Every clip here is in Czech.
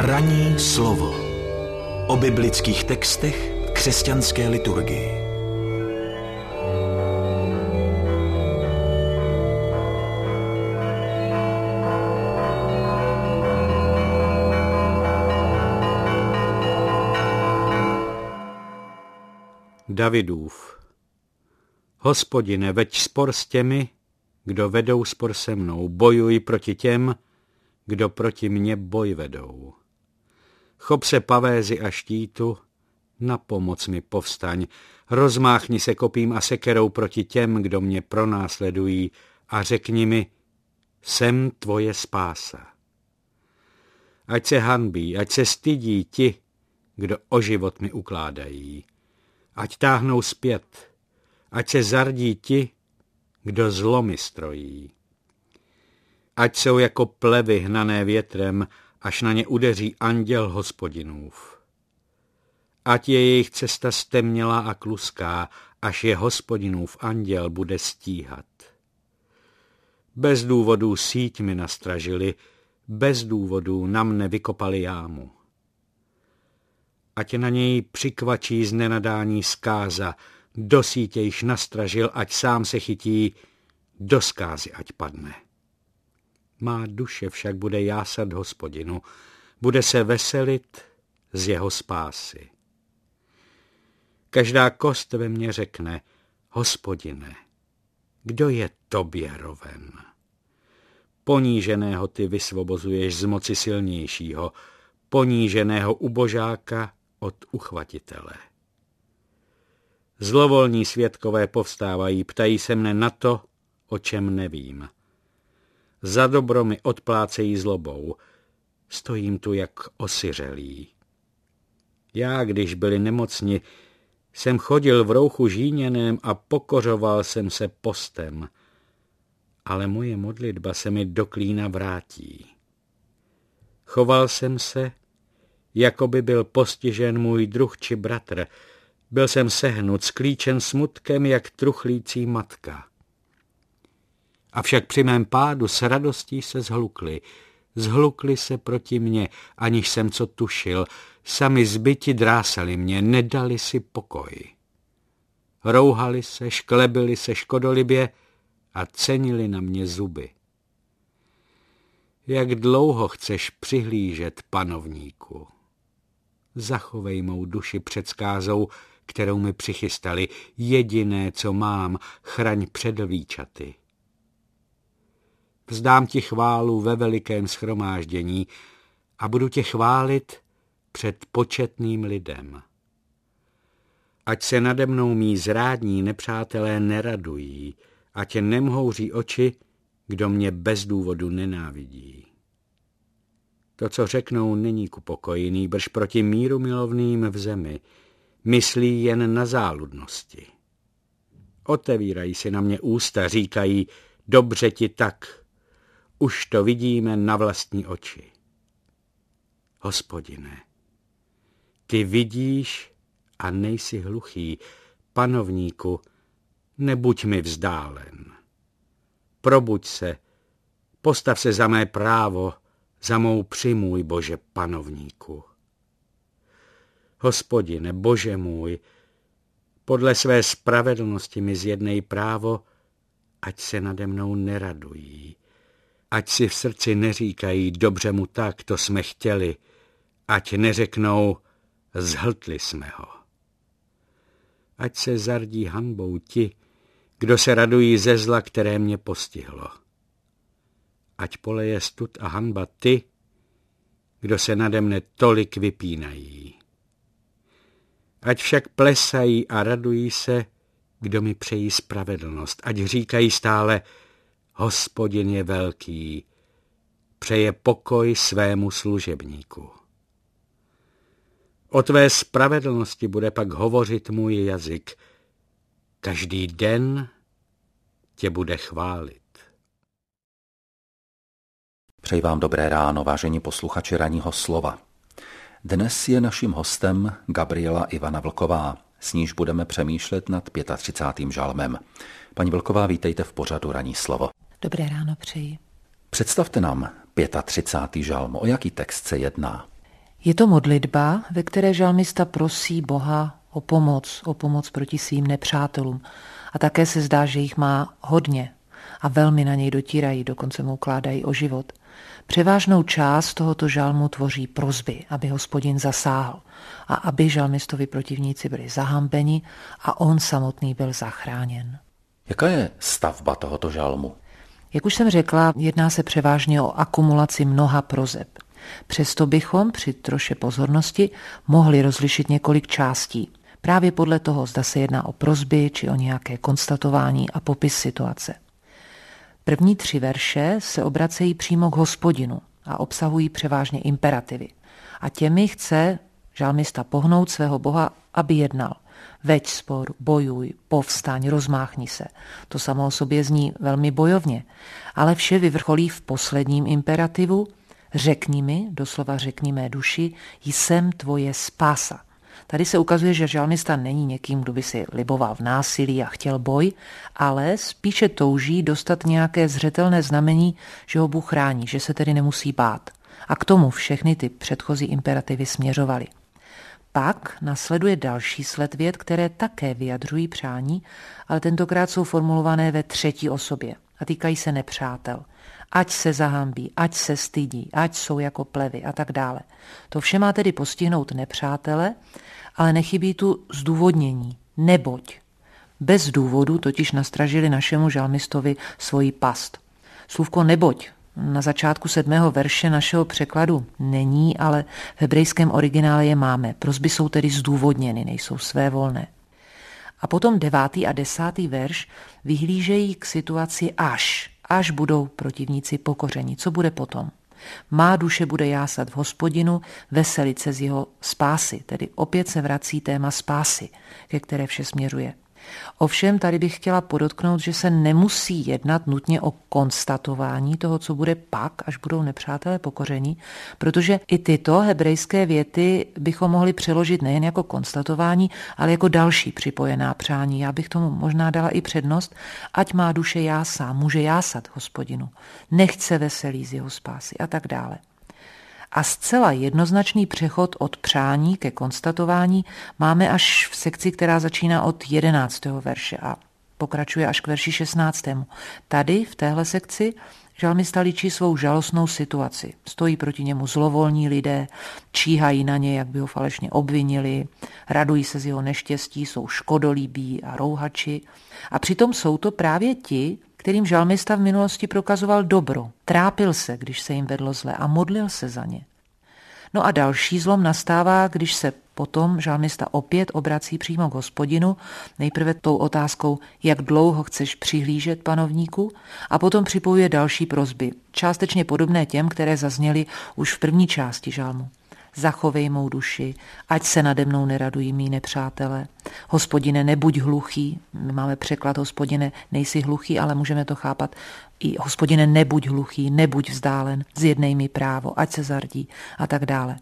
Ranní slovo o biblických textech v křesťanské liturgii. Davidův. Hospodine, veď spor s těmi, kdo vedou spor se mnou, bojuj proti těm, kdo proti mně boj vedou. Chop se pavézy a štítu, na pomoc mi povstaň, rozmáchni se kopím a sekerou proti těm, kdo mě pronásledují, a řekni mi, jsem tvoje spása. Ať se hanbí, ať se stydí ti, kdo o život mi ukládají. Ať táhnou zpět, ať se zardí ti, kdo zlo mi strojí. Ať jsou jako plevy hnané větrem, až na ně udeří anděl Hospodinův. Ať je jejich cesta stemnělá a kluská, až je Hospodinův anděl bude stíhat. Bez důvodů síť mi nastražili, bez důvodů na mne vykopali jámu. Ať na něj přikvačí z nenadání zkáza, do sítě již nastražil, ať sám se chytí, do zkázy ať padne. Má duše však bude jásat Hospodinu, bude se veselit z jeho spásy. Každá kost ve mně řekne, Hospodine, kdo je tobě roven? Poníženého ty vysvobozuješ z moci silnějšího, poníženého ubožáka od uchvatitele. Zlovolní svědkové povstávají, ptají se mne na to, o čem nevím. Za dobro mi odplácejí zlobou, stojím tu jak osiřelý. Já, když byli nemocni, jsem chodil v rouchu žíněném a pokořoval jsem se postem, ale moje modlitba se mi do klína vrátí. Choval jsem se, jako by byl postižen můj druh či bratr, byl jsem sehnut, sklíčen smutkem, jak truchlící matka. Avšak při mém pádu s radostí se zhlukli se proti mně, aniž jsem co tušil, sami zbyti drásali mě, nedali si pokoj. Rouhali se, šklebili se škodolibě a cenili na mě zuby. Jak dlouho chceš přihlížet, panovníku? Zachovej mou duši před zkázou, kterou mi přichystali, jediné, co mám, chraň před lvíčaty. Vzdám ti chválu ve velikém shromáždění a budu tě chválit před početným lidem. Ať se nade mnou mí zrádní nepřátelé neradují, ať nemhouří oči, kdo mě bez důvodu nenávidí. To, co řeknou, není ku pokoji, nýbrž proti míru milovným v zemi, myslí jen na záludnosti. Otevírají si na mě ústa, říkají, dobře ti tak, už to vidíme na vlastní oči. Hospodine, ty vidíš a nejsi hluchý, panovníku, nebuď mi vzdálen. Probuď se, postav se za mé právo, za mou přimůj, Bože, panovníku. Hospodine, Bože můj, podle své spravedlnosti mi zjednej právo, ať se nade mnou neradují, ať si v srdci neříkají, dobře mu tak, to jsme chtěli, ať neřeknou, zhltli jsme ho. Ať se zardí hanbou ti, kdo se radují ze zla, které mě postihlo. Ať poleje stud a hanba ty, kdo se nade mne tolik vypínají. Ať však plesají a radují se, kdo mi přejí spravedlnost. Ať říkají stále, Hospodin je velký, přeje pokoj svému služebníku. O tvé spravedlnosti bude pak hovořit můj jazyk. Každý den tě bude chválit. Přeji vám dobré ráno, vážení posluchači Ranního slova. Dnes je naším hostem Gabriela Ivana Vlková, s níž budeme přemýšlet nad 35. žalmem. Paní Vlková, vítejte v pořadu Ranní slovo. Dobré ráno přeji. Představte nám 35. žalm. O jaký text se jedná? Je to modlitba, ve které žalmista prosí Boha o pomoc proti svým nepřátelům. A také se zdá, že jich má hodně a velmi na něj dotírají, dokonce mu ukládají o život. Převážnou část tohoto žalmu tvoří prosby, aby Hospodin zasáhl a aby žalmistovi protivníci byli zahambeni a on samotný byl zachráněn. Jaká je stavba tohoto žalmu? Jak už jsem řekla, jedná se převážně o akumulaci mnoha proseb. Přesto bychom při troše pozornosti mohli rozlišit několik částí. Právě podle toho, zda se jedná o prosby či o nějaké konstatování a popis situace. První 3 verše se obracejí přímo k Hospodinu a obsahují převážně imperativy. A těmi chce žalmista pohnout svého Boha, aby jednal. Veď spor, bojuj, povstaň, rozmáchni se. To samo o sobě zní velmi bojovně, ale vše vyvrcholí v posledním imperativu. Řekni mi, doslova řekni mé duši, jsem tvoje spása. Tady se ukazuje, že žalmista není někým, kdo by si liboval v násilí a chtěl boj, ale spíše touží dostat nějaké zřetelné znamení, že ho Bůh chrání, že se tedy nemusí bát. A k tomu všechny ty předchozí imperativy směřovaly. Pak nasleduje další sled vět, které také vyjadřují přání, ale tentokrát jsou formulované ve 3. osobě a týkají se nepřátel. Ať se zahambí, ať se stydí, ať jsou jako plevy a tak dále. To vše má tedy postihnout nepřátele, ale nechybí tu zdůvodnění, neboť. Bez důvodu totiž nastražili našemu žalmistovi svoji past. Slůvko neboť na začátku 7. verše našeho překladu není, ale v hebrejském originále je máme. Prosby jsou tedy zdůvodněny, nejsou svévolné. A potom 9. a 10. verš vyhlížejí k situaci až budou protivníci pokořeni. Co bude potom? Má duše bude jásat v Hospodinu, veselit se z jeho spásy. Tedy opět se vrací téma spásy, ke které vše směřuje. Ovšem tady bych chtěla podotknout, že se nemusí jednat nutně o konstatování toho, co bude pak, až budou nepřátelé pokořeni, protože i tyto hebrejské věty bychom mohli přeložit nejen jako konstatování, ale jako další připojená přání. Já bych tomu možná dala i přednost, ať má duše jásá, může jásat Hospodinu, nechť se veselí z jeho spásy a tak dále. A zcela jednoznačný přechod od přání ke konstatování máme až v sekci, která začíná od 11. verše a pokračuje až k verši 16. Tady v téhle sekci žalmista líčí svou žalostnou situaci. Stojí proti němu zlovolní lidé, číhají na ně, jak by ho falešně obvinili, radují se z jeho neštěstí, jsou škodolíbí a rouhači. A přitom jsou to právě ti, kterým žalmista v minulosti prokazoval dobro. Trápil se, když se jim vedlo zle a modlil se za ně. No a další zlom nastává, když se potom žalmista opět obrací přímo k Hospodinu, nejprve tou otázkou, jak dlouho chceš přihlížet, panovníku, a potom připojuje další prosby, částečně podobné těm, které zazněly už v první části žalmu. Zachovej mou duši, ať se nade mnou neradují mí nepřátelé. Hospodine, nebuď hluchý. My máme překlad Hospodine, nejsi hluchý, ale můžeme to chápat i Hospodine, nebuď hluchý, nebuď vzdálen, zjednej mi právo, ať se zardí a tak dále.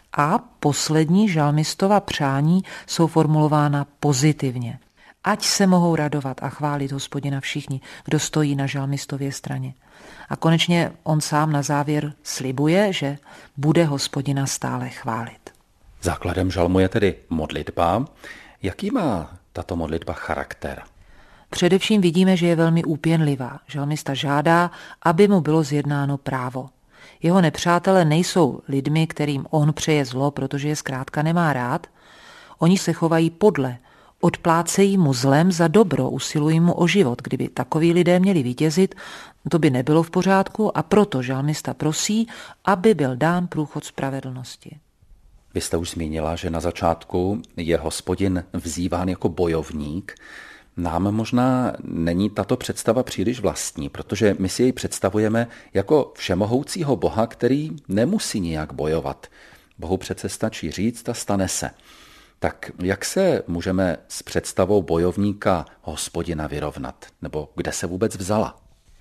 A poslední žalmistova přání jsou formulována pozitivně. Ať se mohou radovat a chválit Hospodina všichni, kdo stojí na žalmistově straně. A konečně on sám na závěr slibuje, že bude Hospodina stále chválit. Základem žalmu je tedy modlitba. Jaký má tato modlitba charakter? Především vidíme, že je velmi úpěnlivá. Žalmista žádá, aby mu bylo zjednáno právo. Jeho nepřátelé nejsou lidmi, kterým on přeje zlo, protože je zkrátka nemá rád. Oni se chovají podle. Odplácejí mu zlem za dobro, usilují mu o život. Kdyby takoví lidé měli vítězit, to by nebylo v pořádku a proto žalmista prosí, aby byl dán průchod spravedlnosti. Vy jste už zmínila, že na začátku je Hospodin vzýván jako bojovník. Nám možná není tato představa příliš vlastní, protože my si jej představujeme jako všemohoucího Boha, který nemusí nijak bojovat. Bohu přece stačí říct a stane se. Tak jak se můžeme s představou bojovníka Hospodina vyrovnat? Nebo kde se vůbec vzala?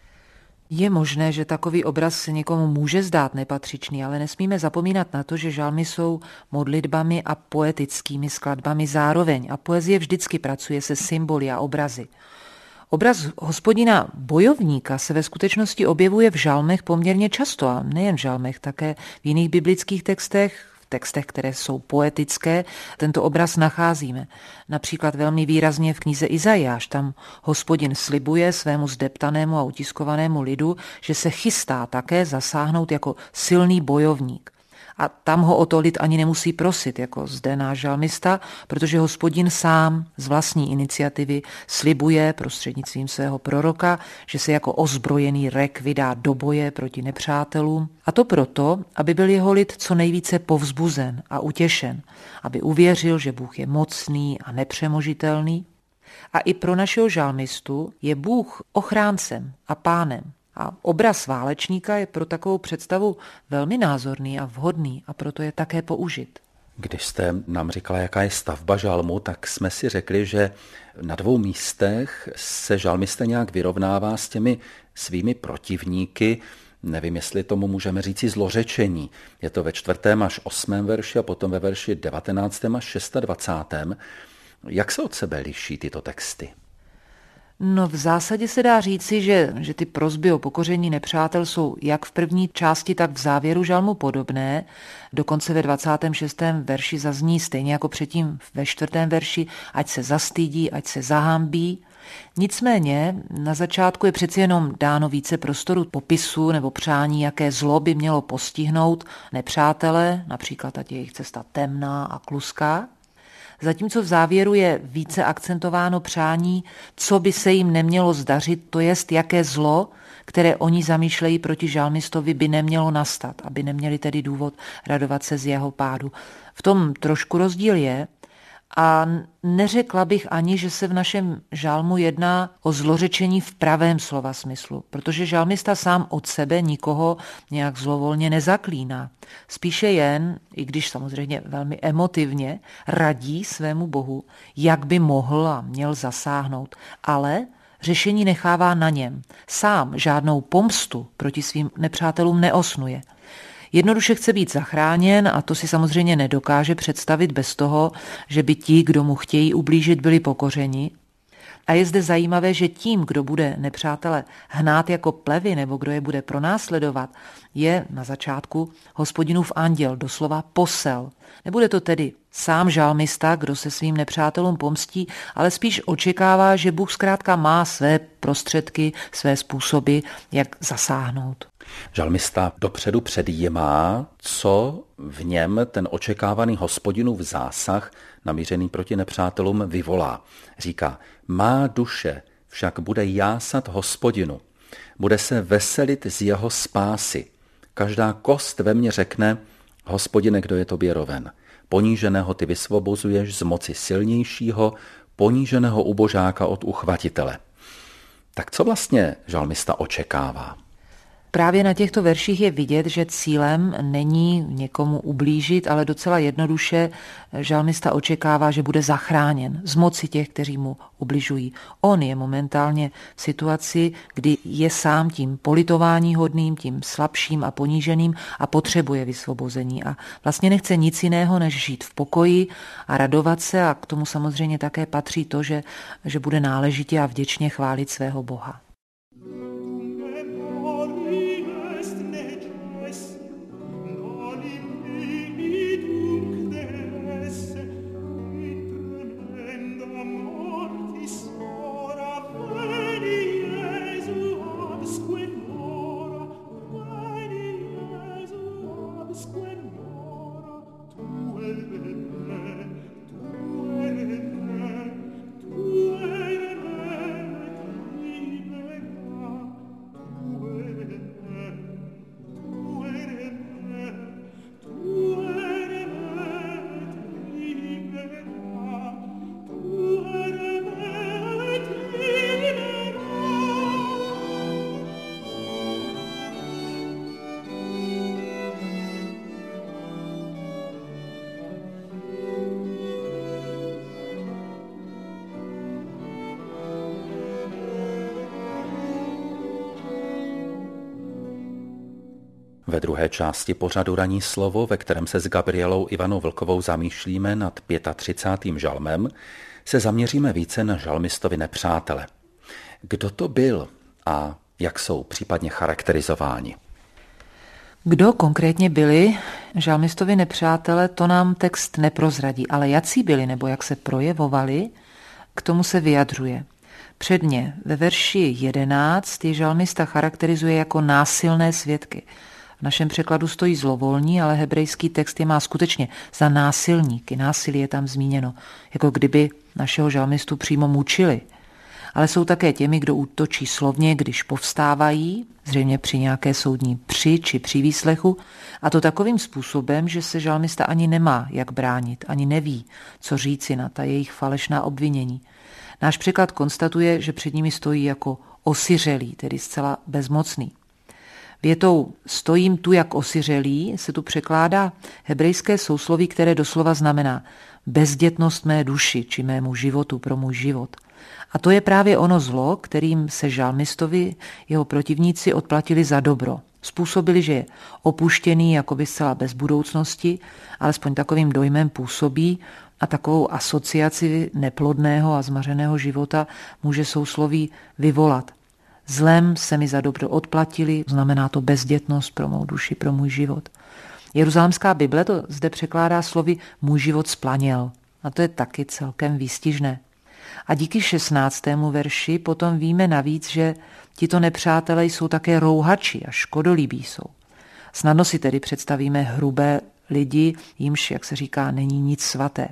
Je možné, že takový obraz se někomu může zdát nepatřičný, ale nesmíme zapomínat na to, že žalmy jsou modlitbami a poetickými skladbami zároveň a poezie vždycky pracuje se symboly a obrazy. Obraz Hospodina bojovníka se ve skutečnosti objevuje v žalmech poměrně často a nejen v žalmech, také v jiných biblických textech, v textech, které jsou poetické, tento obraz nacházíme. Například velmi výrazně v knize Izajáš. Tam Hospodin slibuje svému zdeptanému a utiskovanému lidu, že se chystá také zasáhnout jako silný bojovník. A tam ho o to lid ani nemusí prosit, jako zde náš žalmista, protože Hospodin sám z vlastní iniciativy slibuje prostřednictvím svého proroka, že se jako ozbrojený rek vydá do boje proti nepřátelům. A to proto, aby byl jeho lid co nejvíce povzbuzen a utěšen, aby uvěřil, že Bůh je mocný a nepřemožitelný. A i pro našeho žalmistu je Bůh ochráncem a pánem. A obraz válečníka je pro takovou představu velmi názorný a vhodný a proto je také použit. Když jste nám říkala, jaká je stavba žalmu, tak jsme si řekli, že na 2 místech se žalmista nějak vyrovnává s těmi svými protivníky. Nevím, jestli tomu můžeme říci zlořečení. Je to ve 4. až 8. verši a potom ve verši 19. až 26. Jak se od sebe liší tyto texty? No v zásadě se dá říci, že ty prosby o pokoření nepřátel jsou jak v první části, tak v závěru žalmu podobné. Dokonce ve 26. verši zazní stejně jako předtím ve 4. verši, ať se zastydí, ať se zahambí. Nicméně na začátku je přeci jenom dáno více prostoru popisu nebo přání, jaké zlo by mělo postihnout nepřátele, například ať je jejich cesta temná a kluská. Zatímco v závěru je více akcentováno přání, co by se jim nemělo zdařit, to jest jaké zlo, které oni zamýšlejí proti žalmistovi, by nemělo nastat, aby neměli tedy důvod radovat se z jeho pádu. V tom trošku rozdíl je a neřekla bych ani, že se v našem žalmu jedná o zlořečení v pravém slova smyslu, protože žalmista sám od sebe nikoho nějak zlovolně nezaklíná. Spíše jen, i když samozřejmě velmi emotivně, radí svému Bohu, jak by mohl a měl zasáhnout, ale řešení nechává na něm. Sám žádnou pomstu proti svým nepřátelům neosnuje. Jednoduše chce být zachráněn a to si samozřejmě nedokáže představit bez toho, že by ti, kdo mu chtějí ublížit, byli pokořeni. A je zde zajímavé, že tím, kdo bude nepřátele hnát jako plevy nebo kdo je bude pronásledovat, je na začátku Hospodinův anděl, doslova posel. Nebude to tedy sám žalmista, kdo se svým nepřátelům pomstí, ale spíš očekává, že Bůh zkrátka má své prostředky, své způsoby, jak zasáhnout. Žalmista dopředu předjímá, co v něm ten očekávaný Hospodinův zásah namířený proti nepřátelům vyvolá. Říká, má duše však bude jásat Hospodinu, bude se veselit z jeho spásy. Každá kost ve mně řekne, Hospodine, kdo je tobě roven. Poníženého ty vysvobozuješ z moci silnějšího, poníženého ubožáka od uchvatitele. Tak co vlastně žalmista očekává? Právě na těchto verších je vidět, že cílem není někomu ublížit, ale docela jednoduše žalmista očekává, že bude zachráněn z moci těch, kteří mu ubližují. On je momentálně v situaci, kdy je sám tím politováníhodným, tím slabším a poníženým a potřebuje vysvobození. A vlastně nechce nic jiného, než žít v pokoji a radovat se a k tomu samozřejmě také patří to, že bude náležitě a vděčně chválit svého Boha. Ve druhé části pořadu Ranní slovo, ve kterém se s Gabrielou Ivanou Vlkovou zamýšlíme nad 35. žalmem, se zaměříme více na žalmistovi nepřátele. Kdo to byl a jak jsou případně charakterizováni? Kdo konkrétně byli žalmistovi nepřátelé, to nám text neprozradí, ale jací byli nebo jak se projevovali, k tomu se vyjadřuje. Předně ve verši 11 je žalmista charakterizuje jako násilné svědky. V našem překladu stojí zlovolní, ale hebrejský text je má skutečně za násilníky. Násilí je tam zmíněno, jako kdyby našeho žalmistu přímo mučili. Ale jsou také těmi, kdo útočí slovně, když povstávají, zřejmě při nějaké soudní při či při výslechu, a to takovým způsobem, že se žalmista ani nemá jak bránit, ani neví, co říci na ta jejich falešná obvinění. Náš překlad konstatuje, že před nimi stojí jako osiřelý, tedy zcela bezmocný. Větou stojím tu jak osiřelý se tu překládá hebrejské sousloví, které doslova znamená bezdětnost mé duši či mému životu pro můj život. A to je právě ono zlo, kterým se žalmistovi jeho protivníci odplatili za dobro. Způsobili, že je opuštěný, jakoby zcela bez budoucnosti, alespoň takovým dojmem působí a takovou asociaci neplodného a zmařeného života může sousloví vyvolat. Zlem se mi za dobro odplatili, znamená to bezdětnost pro mou duši, pro můj život. Jeruzalémská Bible to zde překládá slovy můj život splaněl. A to je taky celkem výstižné. A díky 16. verši potom víme navíc, že tito nepřátelé jsou také rouhači a škodolibí jsou. Snadno si tedy představíme hrubé lidi, jimž, jak se říká, není nic svaté.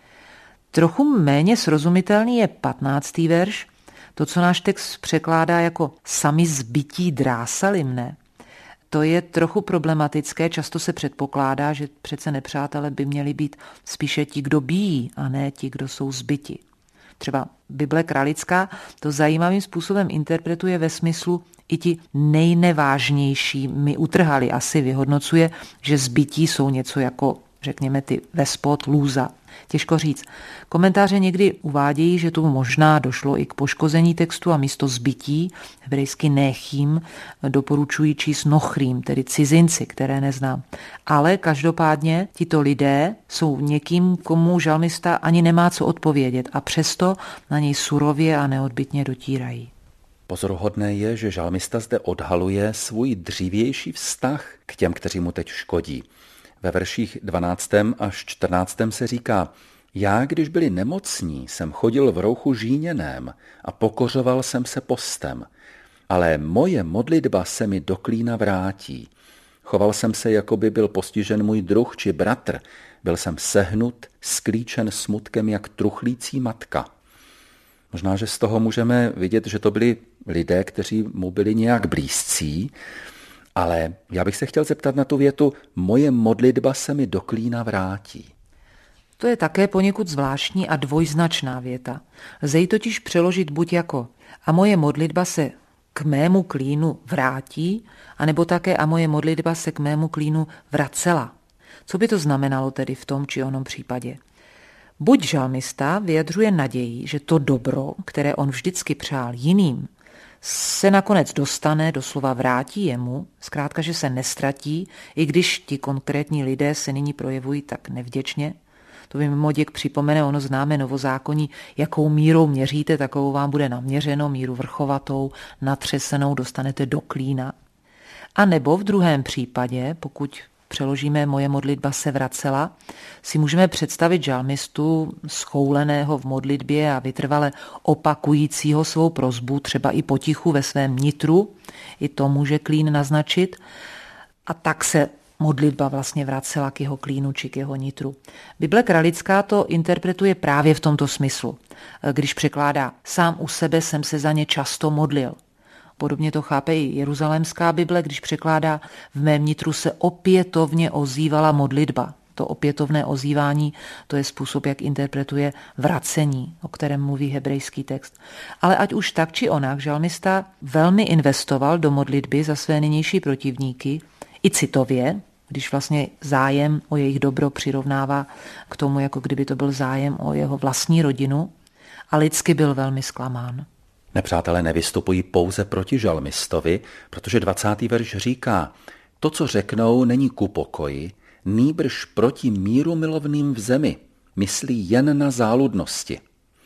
Trochu méně srozumitelný je 15. verš, to, co náš text překládá jako sami zbytí drásali mne. To je trochu problematické, často se předpokládá, že přece nepřátelé by měli být spíše ti, kdo bijí, a ne ti, kdo jsou zbyti. Třeba Bible kralická to zajímavým způsobem interpretuje ve smyslu i ti nejnevážnější mi utrhali, asi vyhodnocuje, že zbytí jsou něco jako, řekněme, ty vespot, lůza. Těžko říct. Komentáře někdy uvádějí, že tu možná došlo i k poškození textu a místo zbytí, hebrejsky néchým, doporučují číst nochrým, tedy cizinci, které neznám. Ale každopádně tito lidé jsou někým, komu žalmista ani nemá co odpovědět a přesto na něj surově a neodbytně dotírají. Pozoruhodné je, že žalmista zde odhaluje svůj dřívější vztah k těm, kteří mu teď škodí. Ve verších 12. až 14. se říká: Já, když byli nemocní, jsem chodil v rouchu žíněném a pokořoval jsem se postem, ale moje modlitba se mi do klína vrátí. Choval jsem se, jako by byl postižen můj druh či bratr. Byl jsem sehnut, sklíčen smutkem jak truchlící matka. Možná, že z toho můžeme vidět, že to byli lidé, kteří mu byli nějak blízcí, ale já bych se chtěl zeptat na tu větu: moje modlitba se mi do klína vrátí. To je také poněkud zvláštní a dvojznačná věta. Lze ji totiž přeložit buď jako a moje modlitba se k mému klínu vrátí, anebo také a moje modlitba se k mému klínu vracela. Co by to znamenalo tedy v tom či onom případě? Buď žalmista vyjadřuje naději, že to dobro, které on vždycky přál jiným, se nakonec dostane, doslova vrátí jemu, zkrátka, že se nestratí, i když ti konkrétní lidé se nyní projevují tak nevděčně. To by mimo děk připomene, ono známe novozákonní, jakou mírou měříte, takovou vám bude naměřeno, míru vrchovatou, natřesenou dostanete do klína. A nebo v druhém případě, pokud přeložíme moje modlitba se vracela, si můžeme představit žalmistu schouleného v modlitbě a vytrvale opakujícího svou prosbu, třeba i potichu ve svém nitru, i to může klín naznačit, a tak se modlitba vlastně vracela k jeho klínu či k jeho nitru. Bible kralická to interpretuje právě v tomto smyslu, když překládá sám u sebe jsem se za ně často modlil. Podobně to chápe i Jeruzalémská Bible, když překládá v mém nitru se opětovně ozývala modlitba. To opětovné ozývání, to je způsob, jak interpretuje vracení, o kterém mluví hebrejský text. Ale ať už tak či onak, žalmista velmi investoval do modlitby za své nynější protivníky, i citově, když vlastně zájem o jejich dobro přirovnává k tomu, jako kdyby to byl zájem o jeho vlastní rodinu, a lidsky byl velmi zklamán. Nepřátelé nevystupují pouze proti žalmistovi, protože 20. verš říká: to, co řeknou, není ku pokoji, nýbrž proti míru milovným v zemi, myslí jen na záludnosti.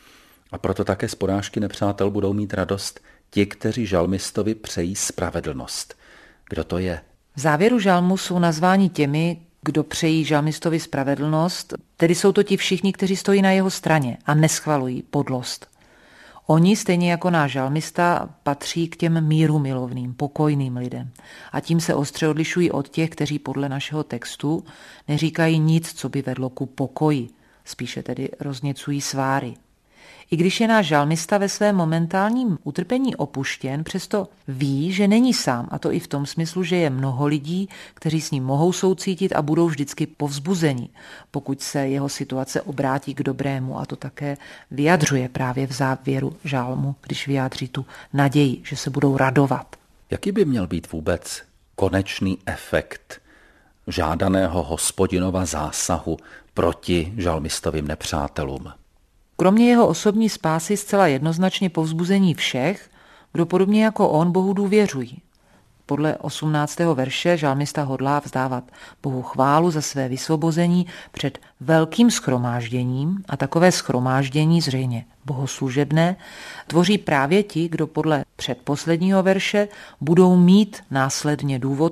A proto také z porážky nepřátel budou mít radost ti, kteří žalmistovi přejí spravedlnost. Kdo to je? V závěru žalmu jsou nazváni těmi, kdo přejí žalmistovi spravedlnost, tedy jsou to ti všichni, kteří stojí na jeho straně a neschvalují podlost. Oni, stejně jako náš žalmista, patří k těm mírumilovným, pokojným lidem. A tím se ostře odlišují od těch, kteří podle našeho textu neříkají nic, co by vedlo ku pokoji, spíše tedy rozněcují sváry. I když je náš žalmista ve svém momentálním utrpení opuštěn, přesto ví, že není sám, a to i v tom smyslu, že je mnoho lidí, kteří s ním mohou soucítit a budou vždycky povzbuzeni, pokud se jeho situace obrátí k dobrému, a to také vyjadřuje právě v závěru žalmu, když vyjádří tu naději, že se budou radovat. Jaký by měl být vůbec konečný efekt žádaného Hospodinova zásahu proti žalmistovým nepřátelům? Kromě jeho osobní spásy zcela jednoznačně povzbuzení všech, kdo podobně jako on Bohu důvěřují. Podle 18. verše žalmista hodlá vzdávat Bohu chválu za své vysvobození před velkým shromážděním, a takové shromáždění, zřejmě bohoslužebné, tvoří právě ti, kdo podle předposledního verše budou mít následně důvod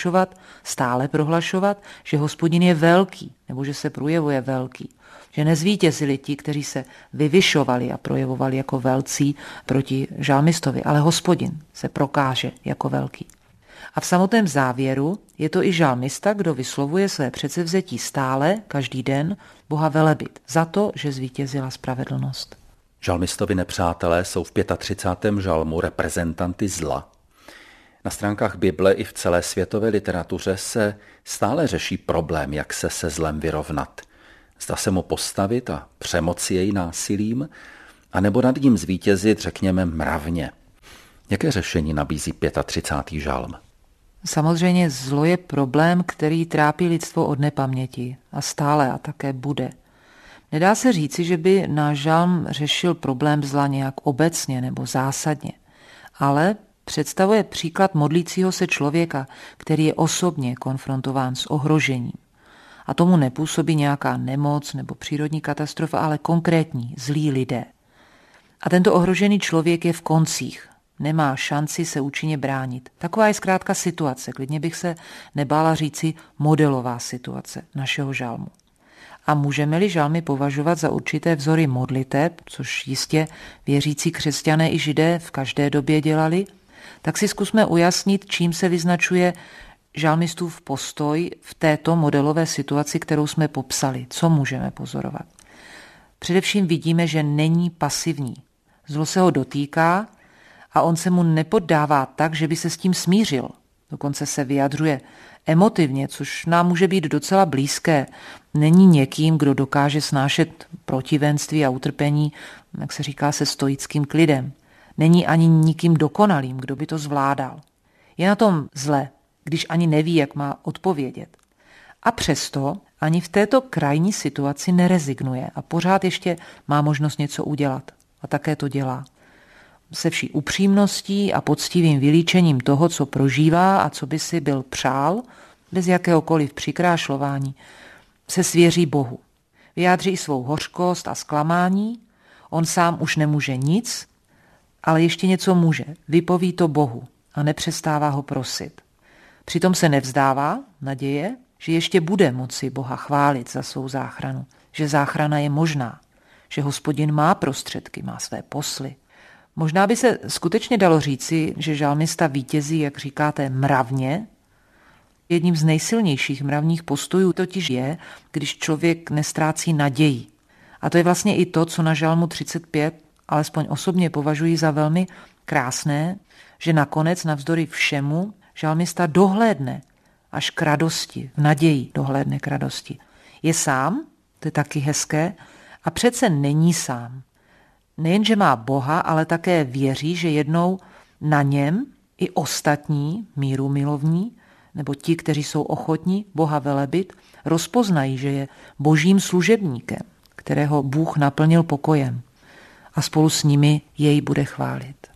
stále prohlašovat, že Hospodin je velký, nebo že se projevuje velký. Že nezvítězili ti, kteří se vyvyšovali a projevovali jako velcí proti žalmistovi, ale Hospodin se prokáže jako velký. A v samotném závěru je to i žalmista, kdo vyslovuje své předsevzetí stále, každý den, Boha velebit za to, že zvítězila spravedlnost. Žalmistovi nepřátelé jsou v 35. žalmu reprezentanty zla. Na stránkách Bible i v celé světové literatuře se stále řeší problém, jak se zlem vyrovnat. Zda se mu postavit a přemoci jej násilím, anebo nad ním zvítězit, řekněme, mravně. Jaké řešení nabízí 35. žalm? Samozřejmě zlo je problém, který trápí lidstvo od nepaměti a stále a také bude. Nedá se říci, že by náš žalm řešil problém zla nějak obecně nebo zásadně, ale představuje příklad modlícího se člověka, který je osobně konfrontován s ohrožením. A tomu nepůsobí nějaká nemoc nebo přírodní katastrofa, ale konkrétní, zlí lidé. A tento ohrožený člověk je v koncích. Nemá šanci se účinně bránit. Taková je zkrátka situace, klidně bych se nebála říci modelová situace našeho žalmu. A můžeme-li žalmy považovat za určité vzory modliteb, což jistě věřící křesťané i židé v každé době dělali, tak si zkusme ujasnit, čím se vyznačuje žalmistův postoj v této modelové situaci, kterou jsme popsali. Co můžeme pozorovat? Především vidíme, že není pasivní. Zlo se ho dotýká a on se mu nepoddává tak, že by se s tím smířil. Dokonce se vyjadřuje emotivně, což nám může být docela blízké. Není někým, kdo dokáže snášet protivenství a utrpení, jak se říká, se stoickým klidem. Není ani nikým dokonalým, kdo by to zvládal. Je na tom zle, když ani neví, jak má odpovědět. A přesto ani v této krajní situaci nerezignuje a pořád ještě má možnost něco udělat. A také to dělá. Se vší upřímností a poctivým vylíčením toho, co prožívá a co by si byl přál, bez jakéhokoliv přikrášlování, se svěří Bohu. Vyjádří svou hořkost a zklamání, on sám už nemůže nic, ale ještě něco může. Vypoví to Bohu a nepřestává ho prosit. Přitom se nevzdává naděje, že ještě bude moci Boha chválit za svou záchranu, že záchrana je možná, že Hospodin má prostředky, má své posly. Možná by se skutečně dalo říci, že žalmista vítězí, jak říkáte, mravně. Jedním z nejsilnějších mravních postojů totiž je, když člověk nestrácí naději. A to je vlastně i to, co na žalmu 35, alespoň osobně považuji za velmi krásné, že nakonec navzdory všemu žalmista dohlédne až k radosti, v naději dohlédne k radosti. Je sám, to je taky hezké, a přece není sám. Nejenže má Boha, ale také věří, že jednou na něm i ostatní mírumilovní, nebo ti, kteří jsou ochotní Boha velebit, rozpoznají, že je božím služebníkem, kterého Bůh naplnil pokojem a spolu s nimi jej bude chválit.